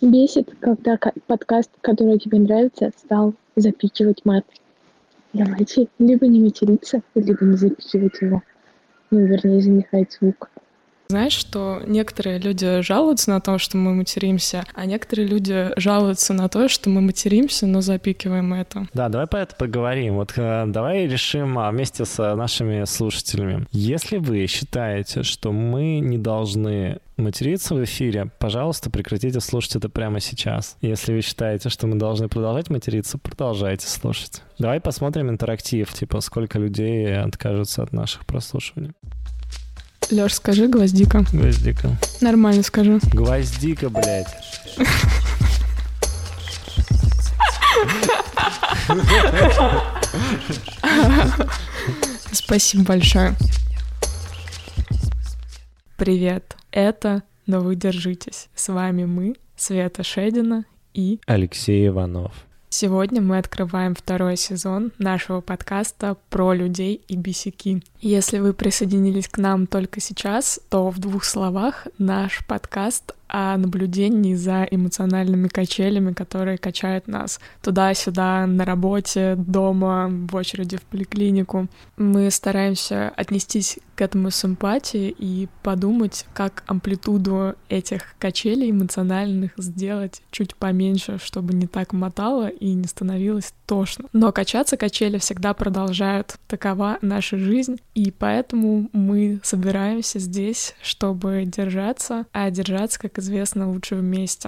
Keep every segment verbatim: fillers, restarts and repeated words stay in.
Бесит, когда ка- подкаст, который тебе нравится, стал запикивать мат. Давайте либо не материться, либо не запикивать его. Ну, вернее, занихать звук. Знаешь, что некоторые люди жалуются на то, что мы материмся, а некоторые люди жалуются на то, что мы материмся, но запикиваем это. Да, давай по это поговорим. Вот э, давай решим а, вместе с нашими слушателями. Если вы считаете, что мы не должны материться в эфире, пожалуйста, прекратите слушать это прямо сейчас. Если вы считаете, что мы должны продолжать материться, продолжайте слушать. Давай посмотрим интерактив, типа сколько людей откажутся от наших прослушиваний. Лёш, скажи гвоздика. Гвоздика. Нормально скажи. Гвоздика, блядь. Спасибо большое. Привет, это «Но вы держитесь». С вами мы, Света Шедина и Алексей Иванов. Сегодня мы открываем второй сезон нашего подкаста про людей и бесяки. Если вы присоединились к нам только сейчас, то в двух словах наш подкаст о наблюдении за эмоциональными качелями, которые качают нас туда-сюда, на работе, дома, в очереди в поликлинику. Мы стараемся отнестись к этому с эмпатией и подумать, как амплитуду этих качелей эмоциональных сделать чуть поменьше, чтобы не так мотало и не становилось тошно. Но качаться качели всегда продолжают. Такова наша жизнь, и поэтому мы собираемся здесь, чтобы держаться, а держаться, как известно, лучше вместе.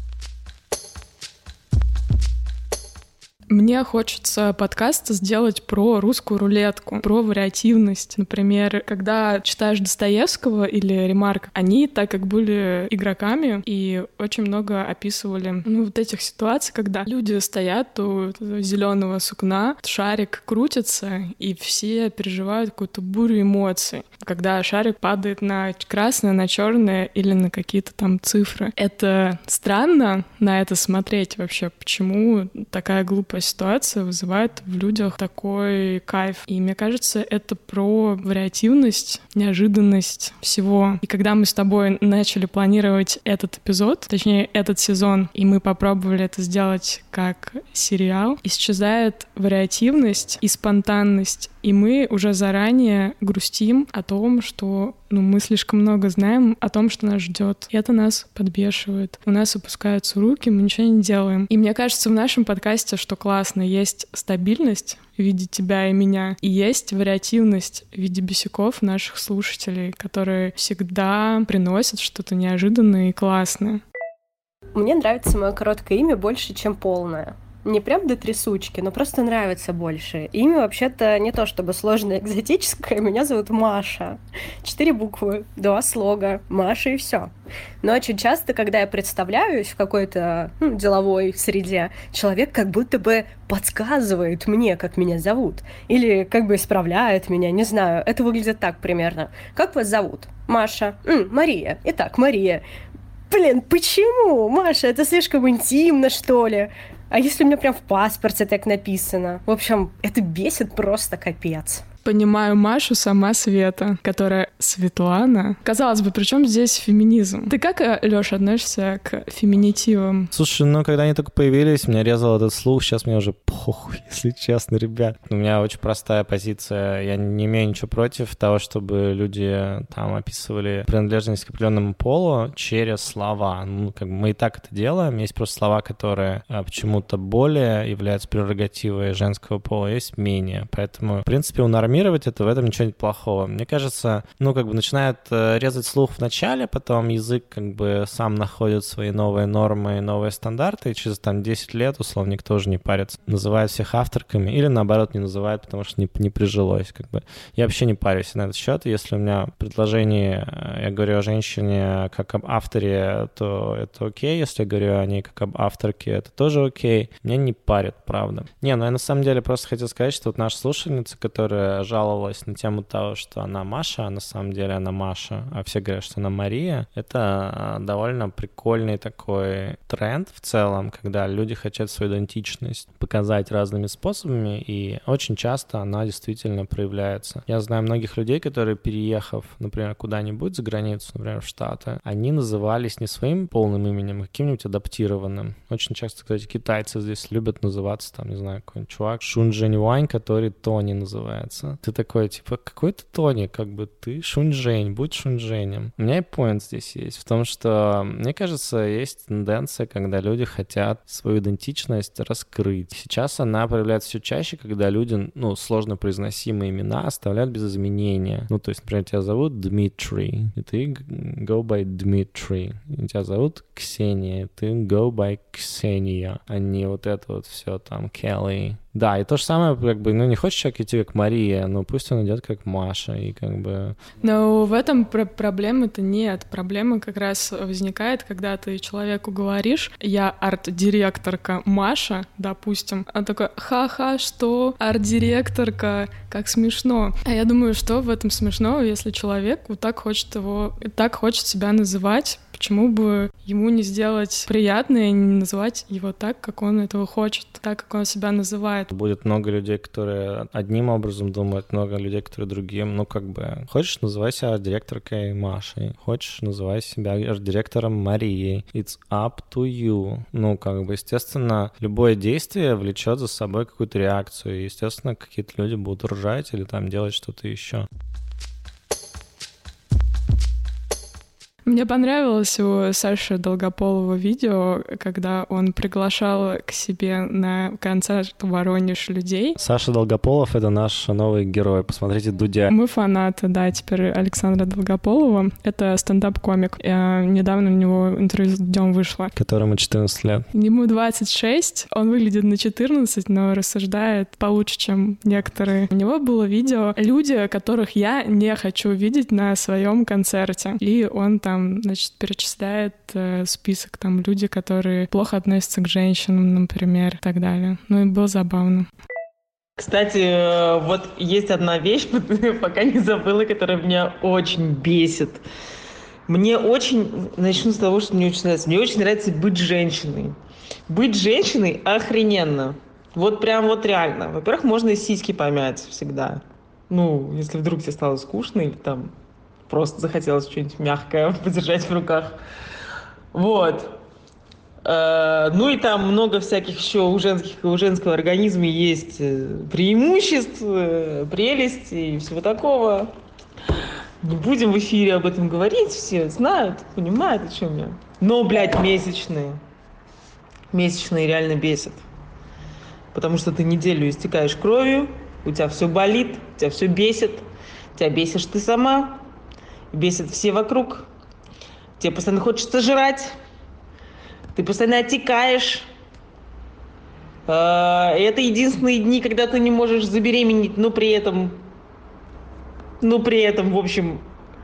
Мне хочется подкаст сделать про русскую рулетку, про вариативность. Например, когда читаешь Достоевского или Ремарка, они так как были игроками и очень много описывали ну, вот этих ситуаций, когда люди стоят у зеленого сукна, шарик крутится, и все переживают какую-то бурю эмоций. Когда шарик падает на красное, на черное или на какие-то там цифры. Это странно на это смотреть вообще, почему такая глупая ситуация вызывает в людях такой кайф. И мне кажется, это про вариативность, неожиданность всего. И когда мы с тобой начали планировать этот эпизод, точнее, этот сезон, и мы попробовали это сделать как сериал, исчезает вариативность и спонтанность. И мы уже заранее грустим о том, что ну, мы слишком много знаем о том, что нас ждет. И это нас подбешивает. У нас опускаются руки, мы ничего не делаем. И мне кажется, в нашем подкасте, что классно, есть стабильность в виде тебя и меня, и есть вариативность в виде бесяков наших слушателей, которые всегда приносят что-то неожиданное и классное. Мне нравится мое короткое имя больше, чем полное. Не прям до трясучки, но просто нравится больше. Имя вообще-то не то чтобы сложное, экзотическое. Меня зовут Маша. Четыре буквы, два слога. Маша и все. Но очень часто, когда я представляюсь в какой-то ну, деловой среде, человек как будто бы подсказывает мне, как меня зовут. Или как бы исправляет меня, не знаю. Это выглядит так примерно. Как вас зовут? Маша. М, Мария. Итак, Мария. Блин, почему? Маша, это слишком интимно, что ли? А если у меня прям в паспорте так написано? В общем, это бесит просто капец. Понимаю Машу сама Света, которая Светлана. Казалось бы, при чем здесь феминизм? Ты как, Лёша, относишься к феминитивам? Слушай, ну когда они только появились, меня резал этот слух, сейчас мне уже похуй, если честно, ребят. У меня очень простая позиция, я не имею ничего против того, чтобы люди там описывали принадлежность к определенному полу через слова. Ну, как бы мы и так это делаем, есть просто слова, которые а, почему-то более являются прерогативой женского пола, есть менее, поэтому, в принципе, у нормирования это, в этом ничего нет плохого. Мне кажется, ну, как бы начинают э, резать слух в начале, потом язык как бы сам находит свои новые нормы и новые стандарты, и через там десять лет, условно, никто уже не парится. Называют всех авторками или, наоборот, не называют, потому что не, не прижилось, как бы. Я вообще не парюсь на этот счет. Если у меня предложение, я говорю о женщине как об авторе, то это окей. Если я говорю о ней как об авторке, это тоже окей. Меня не парит, правда. Не, ну я на самом деле просто хотел сказать, что вот наша слушательница, которая пожаловалась на тему того, что она Маша, а на самом деле она Маша, а все говорят, что она Мария. Это довольно прикольный такой тренд в целом, когда люди хотят свою идентичность показать разными способами, и очень часто она действительно проявляется. Я знаю многих людей, которые, переехав, например, куда-нибудь за границу, например, в Штаты, они назывались не своим полным именем, а каким-нибудь адаптированным. Очень часто, кстати, китайцы здесь любят называться, там, не знаю, какой-нибудь чувак Шун Жень Вань, который Тони называется. Ты такой, типа, какой ты Тони, как бы ты Шунь Жень, будь Шунь Женем. У меня и поинт здесь есть в том, что, мне кажется, есть тенденция, когда люди хотят свою идентичность раскрыть. Сейчас она проявляется все чаще, когда люди, ну, сложно произносимые имена оставляют без изменения. Ну, то есть, например, тебя зовут Дмитрий, и ты go by Дмитрий. И тебя зовут Ксения, и ты go by Ксения, а не вот это вот все там Келли. Да, и то же самое, как бы, ну, не хочешь человек идти как Мария, но пусть он идет как Маша, и как бы... Но в этом пр- проблемы-то нет. Проблема как раз возникает, когда ты человеку говоришь: я арт-директорка Маша, допустим, он такой: ха-ха, что? Арт-директорка, как смешно. А я думаю, что в этом смешного, если человек вот так хочет его, так хочет себя называть, почему бы ему не сделать приятно и не называть его так, как он этого хочет, так, как он себя называет. Будет много людей, которые одним образом думают, много людей, которые другим. Ну, как бы, хочешь, называй себя арт-директоркой Машей, хочешь, называй себя арт-директором Марией. It's up to you. Ну, как бы, естественно, любое действие влечет за собой какую-то реакцию. И, естественно, какие-то люди будут ржать или там делать что-то еще. Мне понравилось у Саши Долгополова видео, когда он приглашал к себе на концерт в Воронеж людей. Саша Долгополов — это наш новый герой. Посмотрите «Дудя». Мы фанаты, да, теперь Александра Долгополова. Это стендап-комик. Я недавно у него интервью с Дудем вышло. Которому четырнадцать лет. Ему двадцать шесть, он выглядит на четырнадцать, но рассуждает получше, чем некоторые. У него было видео «Люди, которых я не хочу видеть на своем концерте». И он там значит, перечисляет э, список, там, люди, которые плохо относятся к женщинам, например, и так далее. Ну и было забавно. Кстати, вот есть одна вещь, пока не забыла, которая меня очень бесит. Мне очень, начну с того, что мне очень нравится. Мне очень нравится быть женщиной. Быть женщиной охрененно. Вот прям вот реально. Во-первых, можно и сиськи помять всегда. Ну, если вдруг тебе стало скучно или там просто захотелось что-нибудь мягкое подержать в руках. Вот. Ну и там много всяких еще у женских, у женского организма есть преимуществ, прелести и всего такого. Не будем в эфире об этом говорить, все знают, понимают, о чем я. Но, блядь, месячные. Месячные реально бесят. Потому что ты неделю истекаешь кровью, у тебя все болит, у тебя все бесит, тебя бесишь ты сама, бесят все вокруг, тебе постоянно хочется жрать, ты постоянно отекаешь. Это единственные дни, когда ты не можешь забеременеть, но при этом, но при этом, в общем,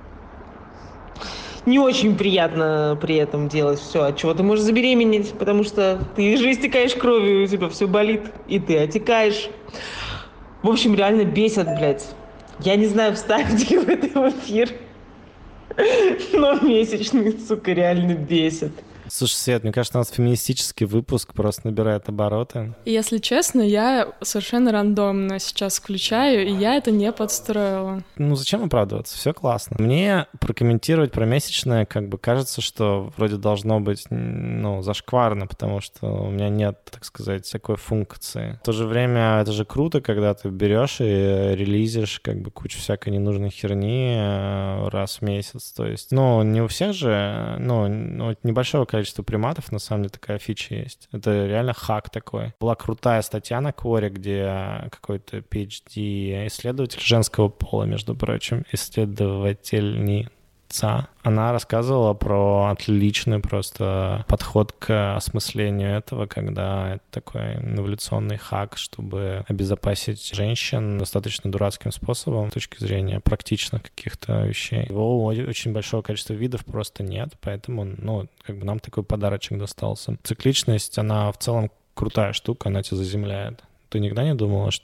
не очень приятно при этом делать все, от чего ты можешь забеременеть, потому что ты же истекаешь кровью, у тебя все болит, и ты отекаешь. В общем, реально бесят, блядь. Я не знаю, вставить ли в этот эфир, но месячные, сука, реально бесят. Слушай, Свет, мне кажется, у нас феминистический выпуск просто набирает обороты. Если честно, я совершенно рандомно сейчас включаю, и я это не подстроила. Ну, зачем оправдываться? Все классно. Мне прокомментировать про месячное, как бы кажется, что вроде должно быть, ну, зашкварно, потому что у меня нет, так сказать, такой функции. В то же время это же круто, когда ты берешь и релизишь как бы кучу всякой ненужной херни раз в месяц. То есть, ну, не у всех же, ну, ну небольшого количества приматов, на самом деле, такая фича есть. Это реально хак такой. Была крутая статья на Quora, где какой-то пи эйч ди исследователь женского пола, между прочим, исследовательница, она рассказывала про отличный просто подход к осмыслению этого, когда это такой эволюционный хак, чтобы обезопасить женщин достаточно дурацким способом с точки зрения практичных каких-то вещей. Его очень большого количества видов просто нет, поэтому, ну, как бы нам такой подарочек достался. Цикличность, она в целом крутая штука, она тебя заземляет. Ты никогда не думала, что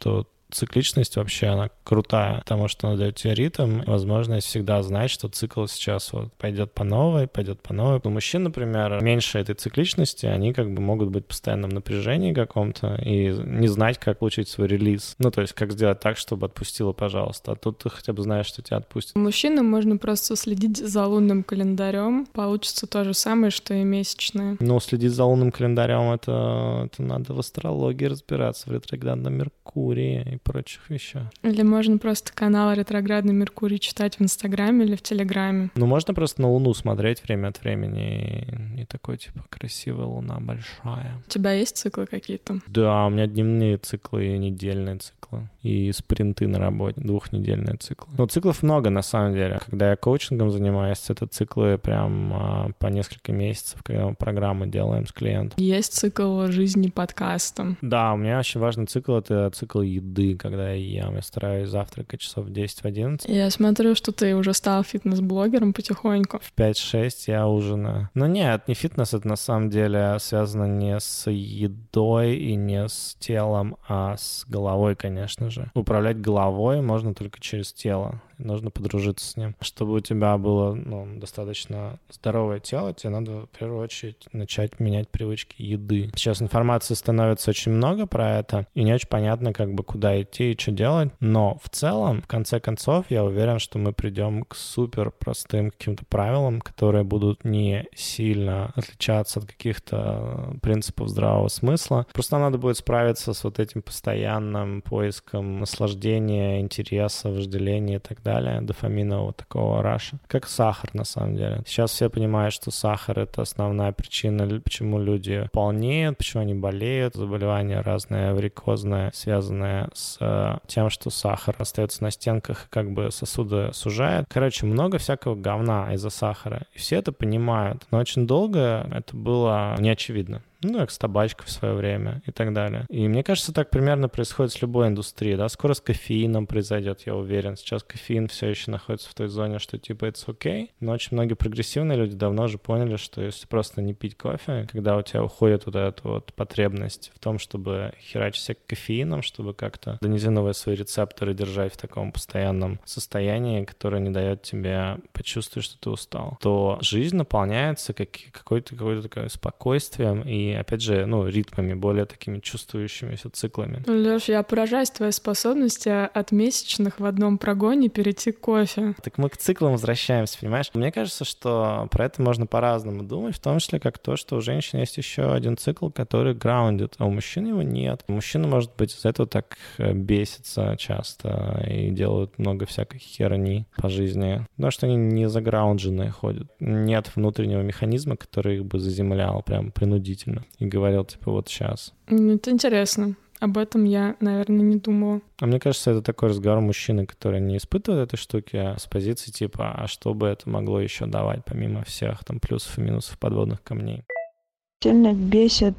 цикличность вообще, она крутая, потому что она дает тебе ритм, возможность всегда знать, что цикл сейчас вот пойдет по новой, пойдет по новой. У мужчин, например, меньше этой цикличности, они как бы могут быть в постоянном напряжении каком-то и не знать, как получить свой релиз. Ну, то есть, как сделать так, чтобы отпустило, пожалуйста. А тут ты хотя бы знаешь, что тебя отпустят. Мужчинам можно просто следить за лунным календарем. Получится то же самое, что и месячные. Ну, следить за лунным календарем, это, это надо в астрологии разбираться, в ретроградном Меркурии и прочих вещах. Или можно просто канал «Ретроградный Меркурий» читать в Инстаграме или в Телеграме. Ну, можно просто на Луну смотреть время от времени и, и такой, типа, красивая Луна, большая. У тебя есть циклы какие-то? Да, у меня дневные циклы и недельные циклы. И спринты на работе, двухнедельные циклы. Ну, циклов много, на самом деле. Когда я коучингом занимаюсь, это циклы прям а, по несколько месяцев, когда мы программы делаем с клиентом. Есть цикл жизни подкаста. Да, у меня очень важный цикл — это цикл еды, когда я ем. Я стараюсь завтракать часов в десять-одиннадцать. Я смотрю, что ты уже стал фитнес-блогером потихоньку. В пять-шесть я ужинаю. Но нет, не фитнес, это на самом деле связано не с едой и не с телом, а с головой, конечно же. Управлять головой можно только через тело. Нужно подружиться с ним. Чтобы у тебя было ну, достаточно здоровое тело, тебе надо в первую очередь начать менять привычки еды. Сейчас информации становится очень много про это, и не очень понятно, как бы куда идти и что делать. Но в целом, в конце концов, я уверен, что мы придем к супер простым каким-то правилам, которые будут не сильно отличаться от каких-то принципов здравого смысла. Просто надо будет справиться с вот этим постоянным поиском наслаждения, интереса, вожделения и так далее. Далее, дофаминового такого раша. Как сахар, на самом деле. Сейчас все понимают, что сахар — это основная причина, почему люди полнеют, почему они болеют. Заболевания разные, варикозные, связанные с тем, что сахар остается на стенках и как бы сосуды сужает. Короче, много всякого говна из-за сахара. И все это понимают. Но очень долго это было неочевидно. Ну, как с табачкой в свое время и так далее. И мне кажется, так примерно происходит с любой индустрией, да, скоро с кофеином произойдет, я уверен. Сейчас кофеин все еще находится в той зоне, что типа it's okay, но очень многие прогрессивные люди давно уже поняли, что если просто не пить кофе, когда у тебя уходит вот эта вот потребность в том, чтобы херачить себя кофеином, чтобы как-то донизиновые свои рецепторы держать в таком постоянном состоянии, которое не дает тебе почувствовать, что ты устал, то жизнь наполняется как, какой-то, какой-то такое спокойствием и опять же, ну, ритмами, более такими чувствующимися циклами. Лёш, я поражаюсь твоей способности от месячных в одном прогоне перейти к кофе. Так мы к циклам возвращаемся, понимаешь? Мне кажется, что про это можно по-разному думать, в том числе как то, что у женщин есть еще один цикл, который граундит, а у мужчин его нет. Мужчина, может быть, из-за этого так бесится часто и делают много всякой херни по жизни, потому что они не заграундженные ходят. Нет внутреннего механизма, который их бы заземлял прям принудительно и говорил, типа, вот сейчас. Это интересно. Об этом я, наверное, не думала. А мне кажется, это такой разговор мужчины, который не испытывает этой штуки, а с позиции типа, а что бы это могло еще давать, помимо всех там плюсов и минусов подводных камней. Сильно бесят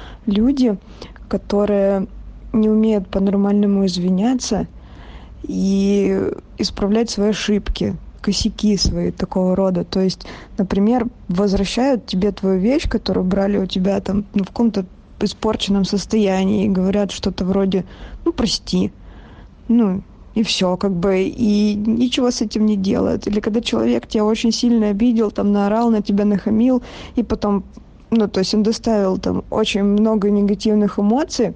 люди, которые не умеют по-нормальному извиняться и исправлять свои ошибки, косяки свои такого рода. То есть, например, возвращают тебе твою вещь, которую брали у тебя там ну, в каком-то испорченном состоянии и говорят что-то вроде «ну, прости». Ну, и все, как бы, и ничего с этим не делают. Или когда человек тебя очень сильно обидел, там, наорал на тебя, нахамил, и потом, ну, то есть он доставил там очень много негативных эмоций,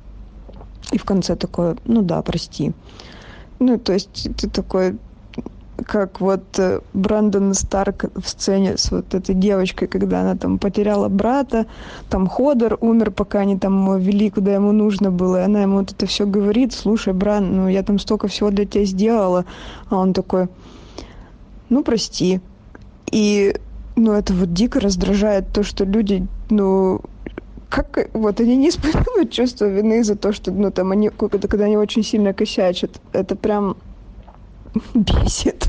и в конце такое «ну да, прости». Ну, то есть ты такой... как вот Брэндон Старк в сцене с вот этой девочкой, когда она там потеряла брата, там Ходор умер, пока они там его вели, куда ему нужно было, и она ему вот это все говорит: слушай, Бран, ну я там столько всего для тебя сделала, а он такой: ну прости. И ну это вот дико раздражает то, что люди, ну как вот они не испытывают чувство вины за то, что ну там они, когда они очень сильно косячат, это прям бесит.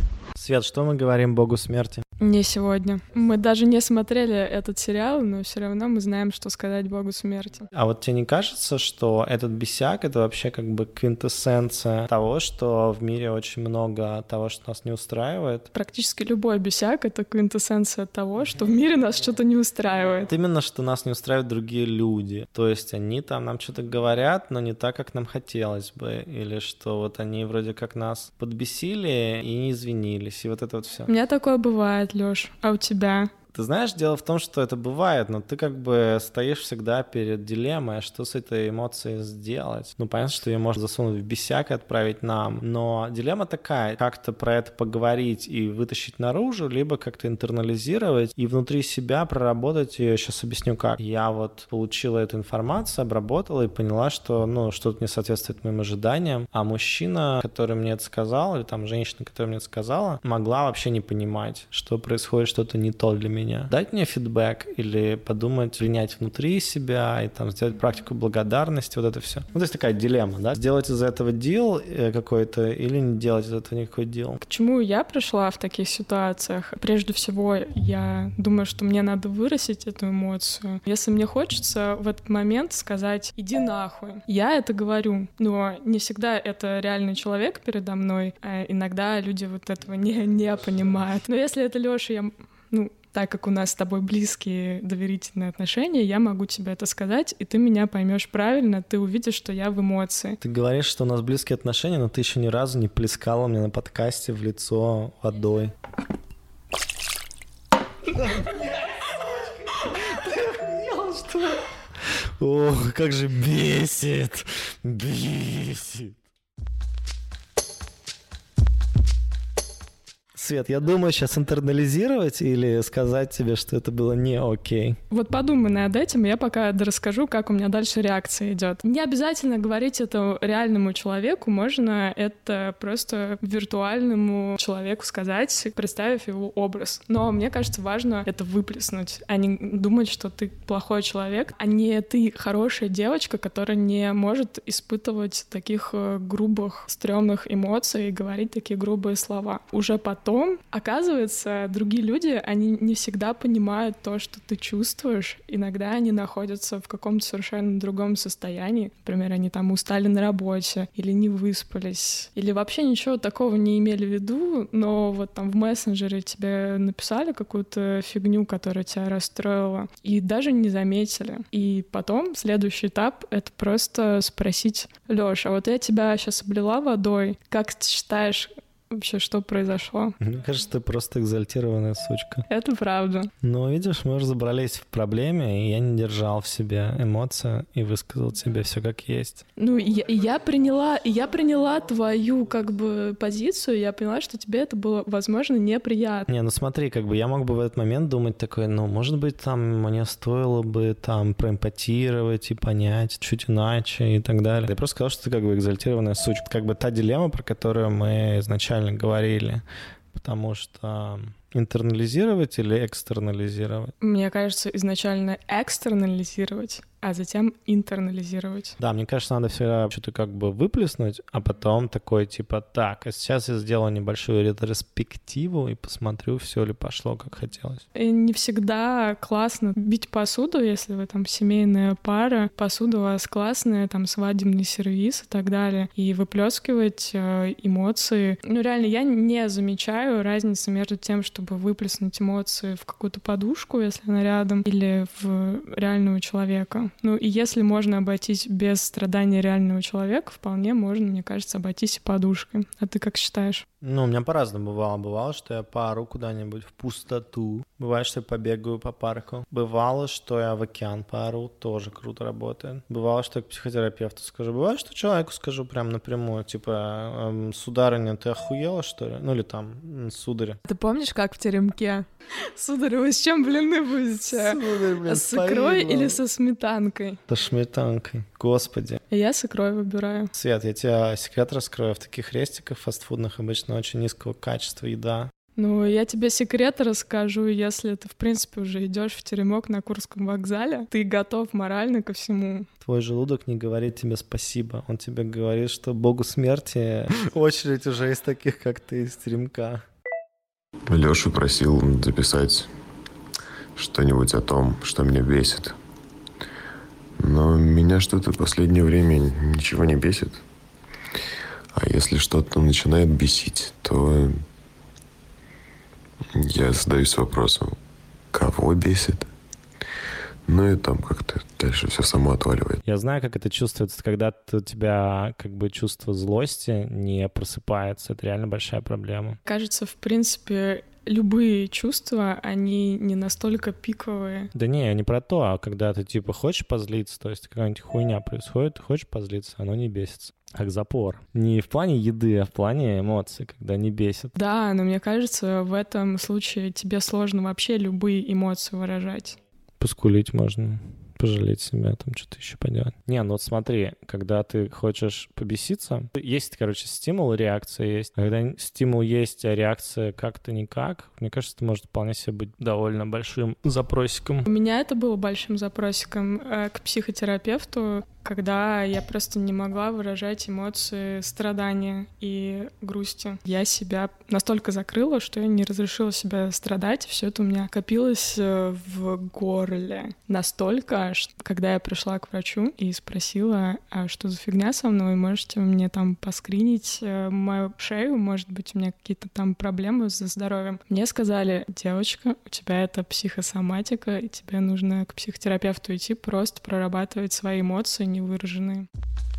Свет, что мы говорим богу смерти? Не сегодня. Мы даже не смотрели этот сериал, но все равно мы знаем, что сказать богу смерти. А вот тебе не кажется, что этот бесяк — это вообще как бы квинтэссенция того, что в мире очень много того, что нас не устраивает? Практически любой бесяк — это квинтэссенция того, что в мире нас что-то не устраивает. Именно, что нас не устраивают другие люди. То есть они там нам что-то говорят, но не так, как нам хотелось бы. Или что вот они вроде как нас подбесили и не извинились. И вот это вот все. У меня такое бывает, Лёш. А у тебя? Ты знаешь, дело в том, что это бывает, но ты как бы стоишь всегда перед дилеммой, что с этой эмоцией сделать. Ну, понятно, что ее можно засунуть в бесяк и отправить нам, но дилемма такая: как-то про это поговорить и вытащить наружу, либо как-то интернализировать и внутри себя проработать ее. Сейчас объясню как. Я вот получила эту информацию, обработала и поняла, что, ну, что-то не соответствует моим ожиданиям, а мужчина, который мне это сказал, или там женщина, которая мне это сказала, могла вообще не понимать, что происходит что-то не то для меня. Дать мне фидбэк или подумать, принять внутри себя и там сделать практику благодарности, вот это все. Ну, то есть такая дилемма, да? Сделать из этого дел какой-то или не делать из этого никакой дел. К чему я пришла в таких ситуациях? Прежде всего, я думаю, что мне надо выразить эту эмоцию. Если мне хочется в этот момент сказать «иди нахуй», я это говорю, но не всегда это реальный человек передо мной, а иногда люди вот этого не, не понимают. Но если это Лёша, я... ну, так как у нас с тобой близкие доверительные отношения, я могу тебе это сказать, и ты меня поймешь правильно, ты увидишь, что я в эмоции. Ты говоришь, что у нас близкие отношения, но ты еще ни разу не плескала мне на подкасте в лицо водой. Ох, как же бесит, бесит. Свет, я думаю сейчас интернализировать или сказать тебе, что это было не окей. Вот подумай над этим, я пока расскажу, как у меня дальше реакция идет. Не обязательно говорить это реальному человеку, можно это просто виртуальному человеку сказать, представив его образ. Но мне кажется, важно это выплеснуть, а не думать, что ты плохой человек, а не ты хорошая девочка, которая не может испытывать таких грубых, стрёмных эмоций и говорить такие грубые слова. Уже потом оказывается, другие люди, они не всегда понимают то, что ты чувствуешь. Иногда они находятся в каком-то совершенно другом состоянии. Например, они там устали на работе, или не выспались, или вообще ничего такого не имели в виду, но вот там в мессенджере тебе написали какую-то фигню, которая тебя расстроила, и даже не заметили. И потом следующий этап — это просто спросить: Лёш, а вот я тебя сейчас облила водой, как ты считаешь, вообще, что произошло? Мне кажется, ты просто экзальтированная сучка. Это правда. Но, видишь, мы разобрались в проблеме, и я не держал в себе эмоции и высказал тебе все как есть. Ну, я, я приняла, я приняла твою, как бы, позицию, я поняла, что тебе это было, возможно, неприятно. Не, ну смотри, как бы я мог бы в этот момент думать такой, ну, может быть, там мне стоило бы там проэмпатировать и понять чуть иначе и так далее. Я просто сказал, что ты как бы экзальтированная сучка. Как бы та дилемма, про которую мы изначально говорили, потому что интернализировать или экстернализировать? Мне кажется, изначально экстернализировать, а затем интернализировать. Да, мне кажется, надо всегда что-то как бы выплеснуть, а потом такой типа, так, а сейчас я сделаю небольшую ретроспективу и посмотрю, все ли пошло, как хотелось. И не всегда классно бить посуду, если вы там семейная пара, посуда у вас классная, там свадебный сервиз и так далее, и выплескивать э, эмоции. Ну, реально, я не замечаю разницы между тем, чтобы выплеснуть эмоции в какую-то подушку, если она рядом, или в реального человека. Ну, и если можно обойтись без страдания реального человека, вполне можно, мне кажется, обойтись и подушкой. А ты как считаешь? Ну, у меня по-разному бывало. Бывало, что я пару куда-нибудь в пустоту. Бывает, что я побегаю по парку. Бывало, что я в океан пару. Тоже круто работает. Бывало, что я к психотерапевту скажу. Бывает, что человеку скажу прям напрямую. Типа, эм, сударыня, ты охуела, что ли? Ну, или там, сударь. Ты помнишь, как в теремке? Сударь, вы с чем блины будете? Сударь, блин, с икрой или со сметанкой? Со сметанкой. Господи. Я с икрой выбираю. Свет, я тебе секрет раскрою. В таких рестиках фастфудных обычно очень низкого качества еда. Ну, я тебе секрет расскажу. Если ты, в принципе, уже идешь в теремок на Курском вокзале, ты готов морально ко всему. Твой желудок не говорит тебе спасибо. Он тебе говорит, что богу смерти очередь уже из таких, как ты, из теремка. Лешу просил записать что-нибудь о том, что меня бесит. Но меня что-то в последнее время ничего не бесит. А если что-то начинает бесить, то я задаюсь вопросом, кого бесит? Ну и там как-то дальше все само отваливает. Я знаю, как это чувствуется, когда у тебя как бы чувство злости не просыпается. Это реально большая проблема. Кажется, в принципе, любые чувства, они не настолько пиковые. Да не, не про то, а когда ты типа хочешь позлиться, то есть какая-нибудь хуйня происходит, ты хочешь позлиться, оно не бесится. Как запор. Не в плане еды, а в плане эмоций, когда не бесит. Да, но мне кажется, в этом случае тебе сложно вообще любые эмоции выражать. Поскулить можно, пожалеть себя, там что-то еще поделать. Не, ну вот смотри, когда ты хочешь побеситься, есть, короче, стимул, реакция есть. Когда стимул есть, а реакция как-то никак, мне кажется, это может вполне себе быть довольно большим запросиком. У меня это было большим запросиком э, к психотерапевту, когда я просто не могла выражать эмоции страдания и грусти. Я себя настолько закрыла, что я не разрешила себя страдать, и все это у меня копилось в горле. Настолько, что когда я пришла к врачу и спросила, а что за фигня со мной, можете вы мне там поскринить мою шею, может быть, у меня какие-то там проблемы со здоровьем. Мне сказали, девочка, у тебя это психосоматика, и тебе нужно к психотерапевту идти, просто прорабатывать свои эмоции, невыраженные.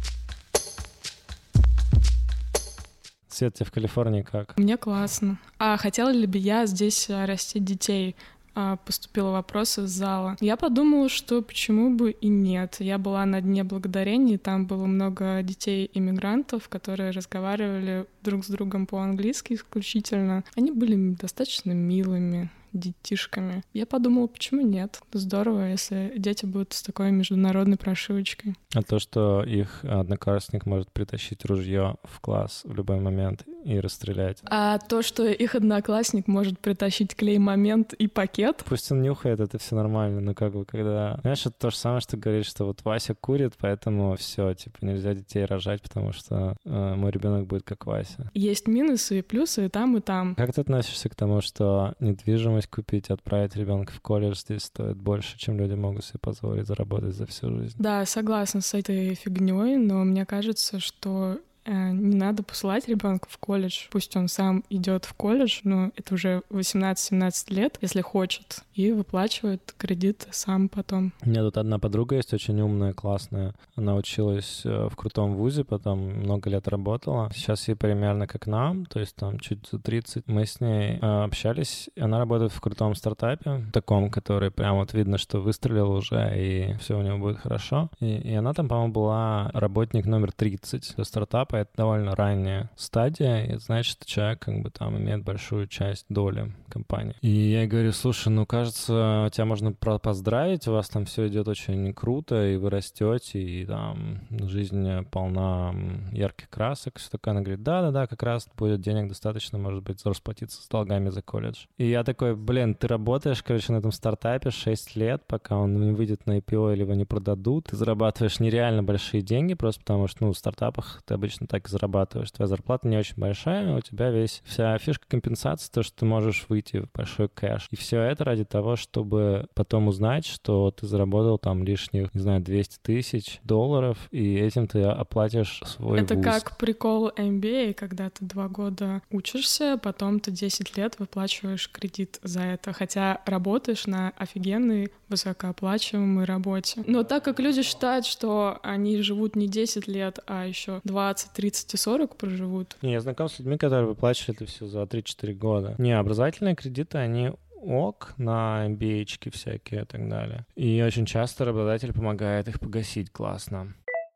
Свет, тебе в Калифорнии как? Мне классно. А хотела ли бы я здесь растить детей? Поступил вопрос из зала. Я подумала, что почему бы и нет. Я была на Дне Благодарения, там было много детей-иммигрантов, которые разговаривали друг с другом по-английски исключительно. Они были достаточно милыми детишками. Я подумала, почему нет? Здорово, если дети будут с такой международной прошивочкой. А то, что их одноклассник может притащить ружье в класс в любой момент и расстрелять. А то, что их одноклассник может притащить клей-момент и пакет. Пусть он нюхает, это все нормально, но как бы когда... Знаешь, это то же самое, что говорит, что вот Вася курит, поэтому все, типа, нельзя детей рожать, потому что э, мой ребенок будет как Вася. Есть минусы и плюсы и там, и там. Как ты относишься к тому, что недвижимость купить, отправить ребенка в колледж здесь стоит больше, чем люди могут себе позволить заработать за всю жизнь? Да, согласна с этой фигней, но мне кажется, что не надо посылать ребенка в колледж. Пусть он сам идет в колледж, но это уже восемнадцать-семнадцать лет, если хочет, и выплачивает кредит сам потом. У меня тут одна подруга есть, очень умная, классная. Она училась в крутом вузе, потом много лет работала. Сейчас ей примерно как нам, то есть там чуть за тридцать. Мы с ней общались. Она работает в крутом стартапе, таком, который прям вот видно, что выстрелил уже, и все у него будет хорошо. И, и она там, по-моему, была работник номер тридцать до стартапа. Это довольно ранняя стадия, и значит, человек как бы там имеет большую часть доли компании. И я ей говорю, слушай, ну, кажется, тебя можно поздравить, у вас там все идет очень круто, и вы растете, и там жизнь полна ярких красок, все такое. Она говорит, да-да-да, как раз будет денег достаточно, может быть, расплатиться с долгами за колледж. И я такой, блин, ты работаешь, короче, на этом стартапе шесть лет, пока он не выйдет на ай пи о или его не продадут, ты зарабатываешь нереально большие деньги, просто потому что, ну, в стартапах ты обычно так и зарабатываешь. Твоя зарплата не очень большая, а у тебя весь вся фишка компенсации, то, что ты можешь выйти в большой кэш. И все это ради того, чтобы потом узнать, что ты заработал там лишних, не знаю, двести тысяч долларов, и этим ты оплатишь свой Это вуз. как прикол эм би эй, когда ты два года учишься, потом ты десять лет выплачиваешь кредит за это, хотя работаешь на офигенной высокооплачиваемой работе. Но так как люди считают, что они живут не десять лет, а еще двадцать, тридцать и сорок проживут. Не, я знаком с людьми, которые выплачивали это все за три-четыре года. Не, образовательные кредиты, они ок на эм би эй-чки всякие и так далее. И очень часто работодатель помогает их погасить классно.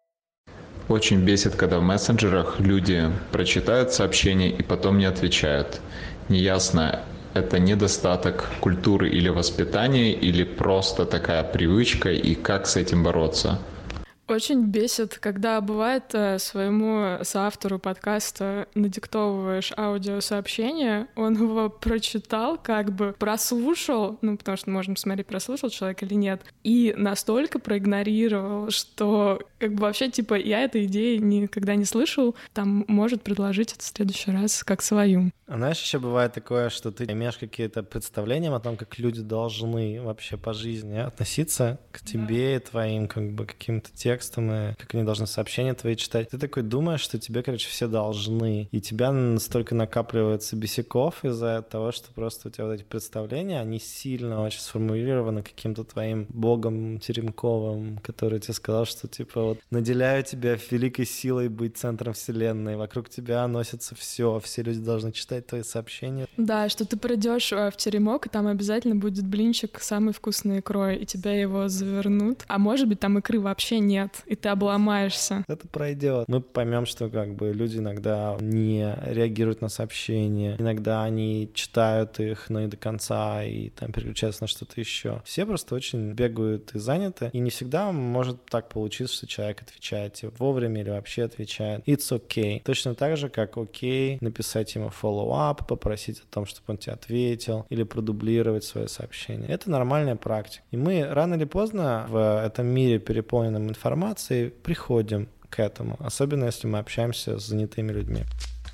Очень бесит, когда в мессенджерах люди прочитают сообщение и потом не отвечают. Неясно, это недостаток культуры или воспитания, или просто такая привычка, и как с этим бороться? Очень бесит, когда бывает своему соавтору подкаста надиктовываешь аудиосообщение, он его прочитал, как бы прослушал, ну, потому что можно посмотреть, прослушал человек или нет, и настолько проигнорировал, что как бы вообще, типа, я этой идеи никогда не слышал, там может предложить это в следующий раз как свою. А знаешь, еще бывает такое, что ты имеешь какие-то представления о том, как люди должны вообще по жизни относиться к тебе и твоим как бы каким-то текстам, и как они должны сообщения твои читать. Ты такой думаешь, что тебе, короче, все должны. И тебя настолько накапливается бесяков из-за того, что просто у тебя вот эти представления, они сильно очень сформулированы каким-то твоим богом Теремковым, который тебе сказал, что типа вот наделяю тебя великой силой быть центром вселенной, вокруг тебя носится все, все люди должны читать твои сообщения. Да, что ты придешь в теремок, и там обязательно будет блинчик с самой вкусной икрой, и тебя его завернут. А может быть, там икры вообще нет, и ты обломаешься. Это пройдет. Мы поймем, что как бы люди иногда не реагируют на сообщения, иногда они читают их, но не до конца, и там переключаются на что-то еще. Все просто очень бегают и заняты, и не всегда может так получиться, что человек отвечает тебе вовремя или вообще отвечает. It's okay. Точно так же, как окей написать ему follow-up, попросить о том, чтобы он тебе ответил, или продублировать свое сообщение. Это нормальная практика. И мы рано или поздно в этом мире, переполненном информацией, приходим к этому, особенно если мы общаемся с занятыми людьми.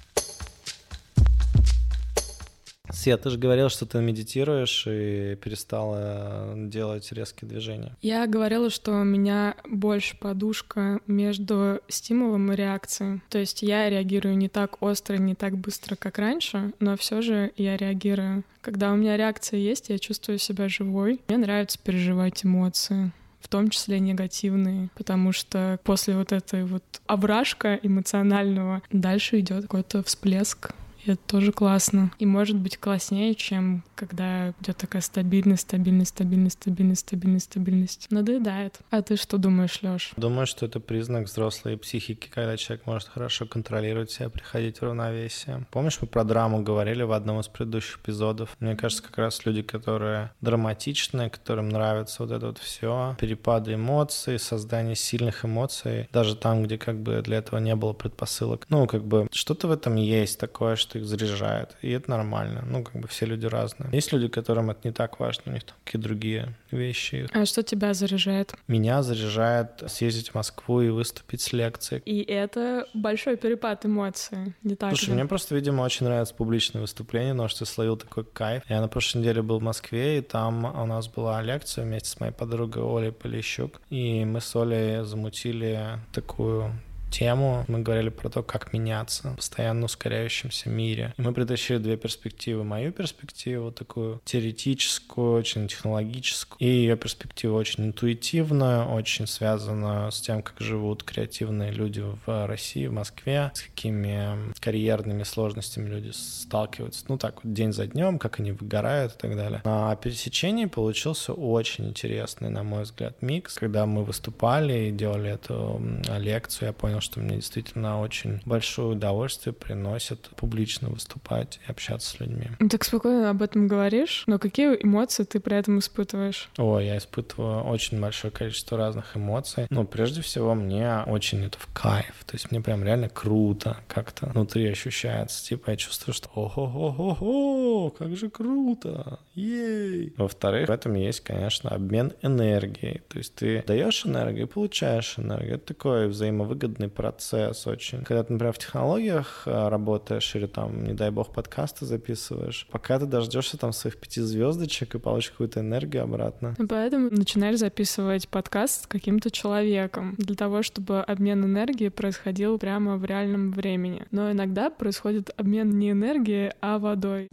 Свет, ты же говорил, что ты медитируешь и перестала делать резкие движения. Я говорила, что у меня больше подушка между стимулом и реакцией. То есть я реагирую не так остро, не так быстро, как раньше, но все же я реагирую. Когда у меня реакция есть, я чувствую себя живой. Мне нравится переживать эмоции, в том числе негативные, потому что после вот этой вот овражка эмоционального дальше идет какой-то всплеск. И это тоже классно. И может быть класснее, чем когда идет такая стабильность, стабильность, стабильность, стабильность, стабильность, стабильность. Надоедает. А ты что думаешь, Лёш? Думаю, что это признак взрослой психики, когда человек может хорошо контролировать себя, приходить в равновесие. Помнишь, мы про драму говорили в одном из предыдущих эпизодов? Мне кажется, как раз люди, которые драматичные, которым нравится вот это вот все, перепады эмоций, создание сильных эмоций, даже там, где как бы для этого не было предпосылок. Ну, как бы что-то в этом есть такое, что их заряжает, и это нормально. Ну, как бы все люди разные. Есть люди, которым это не так важно, у них там какие-то другие вещи. А что тебя заряжает? Меня заряжает съездить в Москву и выступить с лекцией. И это большой перепад эмоций, не так Слушай, же? мне просто, видимо, очень нравится публичное выступление, потому что я словил такой кайф. Я на прошлой неделе был в Москве, и там у нас была лекция вместе с моей подругой Олей Полищук, и мы с Олей замутили такую тему. Мы говорили про то, как меняться в постоянно ускоряющемся мире. И мы притащили две перспективы. Мою перспективу, такую теоретическую, очень технологическую, и ее перспективу очень интуитивную, очень связанную с тем, как живут креативные люди в России, в Москве, с какими карьерными сложностями люди сталкиваются. Ну так вот, день за днем, как они выгорают и так далее. На пересечении получился очень интересный, на мой взгляд, микс. Когда мы выступали и делали эту лекцию, я понял, что мне действительно очень большое удовольствие приносит публично выступать и общаться с людьми. Ну, так спокойно об этом говоришь, но какие эмоции ты при этом испытываешь? О, я испытываю очень большое количество разных эмоций. Ну, прежде всего, мне очень это в кайф. То есть мне прям реально круто как-то внутри ощущается. Типа я чувствую, что ого-го-го-го, как же круто, ей. Во-вторых, в этом есть, конечно, обмен энергией. То есть ты даешь энергию и получаешь энергию. Это такой взаимовыгодный процесс очень. Когда ты, например, в технологиях работаешь или там, не дай бог, подкасты записываешь, пока ты дождешься там своих пяти звездочек и получишь какую-то энергию обратно. Поэтому начинаешь записывать подкаст с каким-то человеком для того, чтобы обмен энергией происходил прямо в реальном времени. Но иногда происходит обмен не энергией, а водой.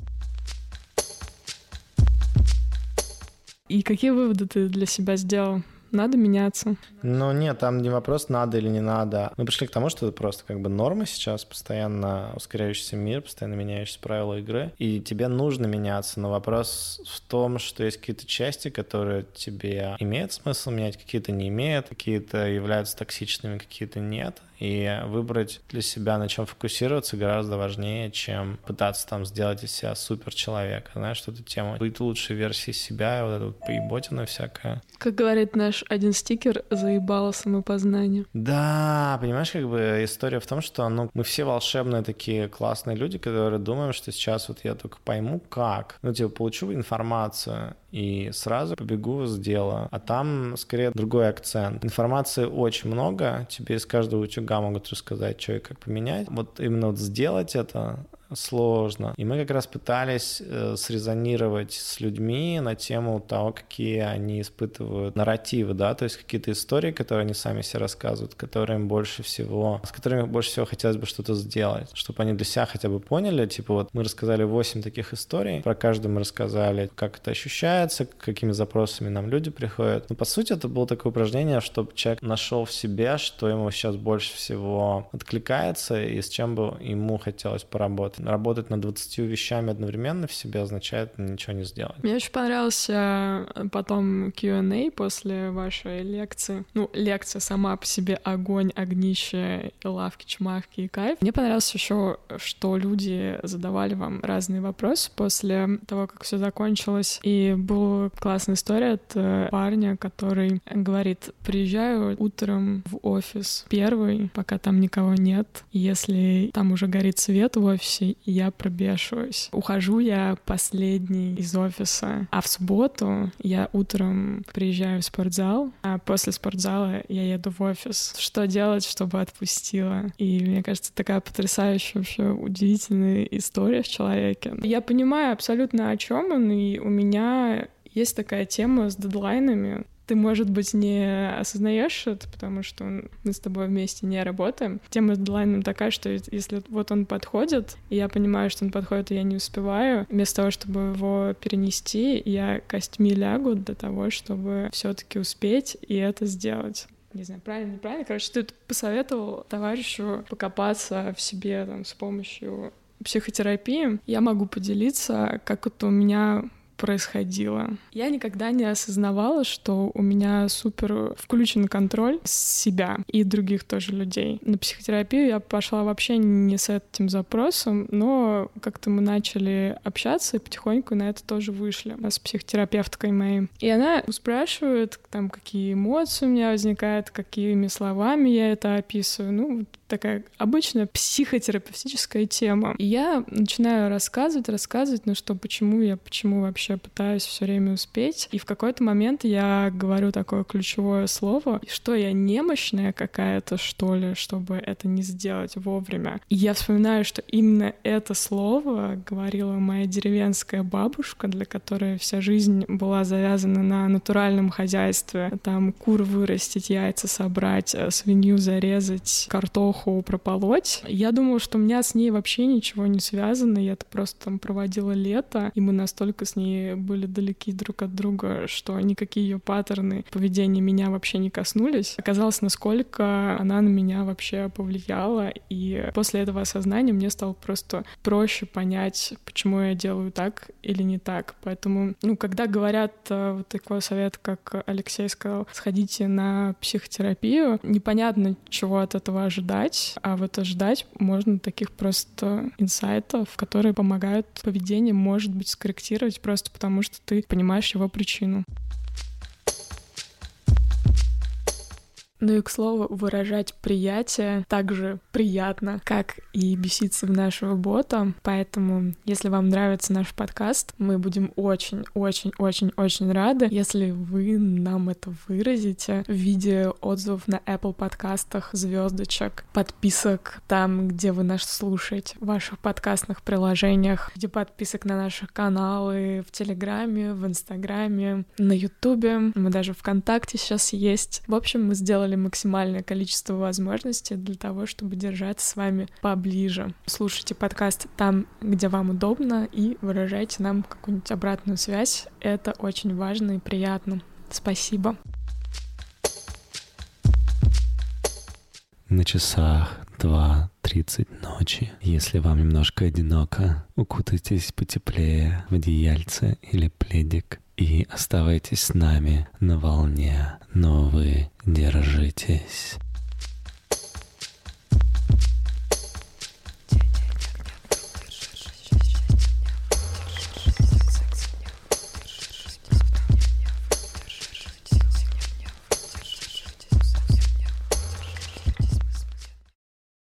И какие выводы ты для себя сделал? Надо меняться. Ну нет, там не вопрос, надо или не надо. Мы пришли к тому, что это просто как бы норма сейчас, постоянно ускоряющийся мир, постоянно меняющиеся правила игры, и тебе нужно меняться, но вопрос в том, что есть какие-то части, которые тебе имеют смысл менять, какие-то не имеют, какие-то являются токсичными, какие-то нет. И выбрать для себя, на чем фокусироваться, гораздо важнее, чем пытаться там сделать из себя суперчеловека. Знаешь, что эту тему быть лучшей версией себя, вот эту вот поеботина всякая. Как говорит наш один стикер, заебало самопознание. Да, понимаешь, как бы история в том, что ну, мы все волшебные такие классные люди, которые думаем, что сейчас вот я только пойму, как. Ну, типа, получу информацию и сразу побегу с дела. А там скорее другой акцент. Информации очень много, тебе из каждого утюга могут рассказать, что и как поменять. Вот именно вот сделать это сложно. И мы как раз пытались э, срезонировать с людьми на тему того, какие они испытывают нарративы, да, то есть какие-то истории, которые они сами себе рассказывают, которые им больше всего, с которыми больше всего хотелось бы что-то сделать, чтобы они для себя хотя бы поняли, типа вот мы рассказали восемь таких историй, про каждую мы рассказали, как это ощущается, какими запросами нам люди приходят. Но по сути это было такое упражнение, чтобы человек нашел в себе, что ему сейчас больше всего откликается и с чем бы ему хотелось поработать. Работать над двадцатью вещами одновременно в себе означает ничего не сделать. Мне очень понравился потом кью энд эй после вашей лекции. Ну, лекция сама по себе огонь, огнище, лавки, чмавки и кайф. Мне понравилось еще, что люди задавали вам разные вопросы после того, как все закончилось. И была классная история от парня, который говорит: приезжаю утром в офис первый, пока там никого нет. Если там уже горит свет в офисе, я пробешиваюсь. Ухожу я последний из офиса, а в субботу я утром приезжаю в спортзал, а после спортзала я еду в офис. Что делать, чтобы отпустила? И мне кажется, такая потрясающая, вообще удивительная история в человеке. Я понимаю абсолютно, о чем он, и у меня есть такая тема с дедлайнами. Ты, может быть, не осознаешь это, потому что мы с тобой вместе не работаем. Тема с дедлайном такая, что если вот он подходит, и я понимаю, что он подходит, и я не успеваю, вместо того, чтобы его перенести, я костьми лягу для того, чтобы все-таки успеть и это сделать. Не знаю, правильно, неправильно. Короче, ты посоветовал товарищу покопаться в себе там, с помощью психотерапии. Я могу поделиться, как это у меня происходило. Я никогда не осознавала, что у меня супер включен контроль с себя и других тоже людей. На психотерапию я пошла вообще не с этим запросом, но как-то мы начали общаться и потихоньку на это тоже вышли с психотерапевткой моей. И она спрашивает, там, какие эмоции у меня возникают, какими словами я это описываю. Ну, такая обычная психотерапевтическая тема. И я начинаю рассказывать, рассказывать, ну что, почему я, почему вообще пытаюсь все время успеть. И в какой-то момент я говорю такое ключевое слово, что я немощная какая-то, что ли, чтобы это не сделать вовремя. И я вспоминаю, что именно это слово говорила моя деревенская бабушка, для которой вся жизнь была завязана на натуральном хозяйстве. Там кур вырастить, яйца собрать, свинью зарезать, картоху прополоть. Я думала, что у меня с ней вообще ничего не связано, я-то просто там проводила лето, и мы настолько с ней были далеки друг от друга, что никакие ее паттерны поведения меня вообще не коснулись. Оказалось, насколько она на меня вообще повлияла, и после этого осознания мне стало просто проще понять, почему я делаю так или не так. Поэтому, ну, когда говорят uh, вот такой совет, как Алексей сказал, сходите на психотерапию, непонятно, чего от этого ожидать, а вот ожидать можно таких просто инсайтов, которые помогают поведение, может быть, скорректировать просто потому, что ты понимаешь его причину. Ну и, к слову, выражать приятие также приятно, как и беситься в нашего бота. Поэтому, если вам нравится наш подкаст, мы будем очень-очень-очень-очень рады, если вы нам это выразите в виде отзывов на Apple подкастах, звездочек, подписок там, где вы нас слушаете, в ваших подкастных приложениях, где подписок на наши каналы в Телеграме, в Инстаграме, на Ютубе. Мы даже ВКонтакте сейчас есть. В общем, мы сделали максимальное количество возможностей для того, чтобы держаться с вами поближе. Слушайте подкаст там, где вам удобно, и выражайте нам какую-нибудь обратную связь. Это очень важно и приятно. Спасибо. На часах два тридцать ночи. Если вам немножко одиноко, укутайтесь потеплее в одеяльце или пледик и оставайтесь с нами на волне, но вы держитесь.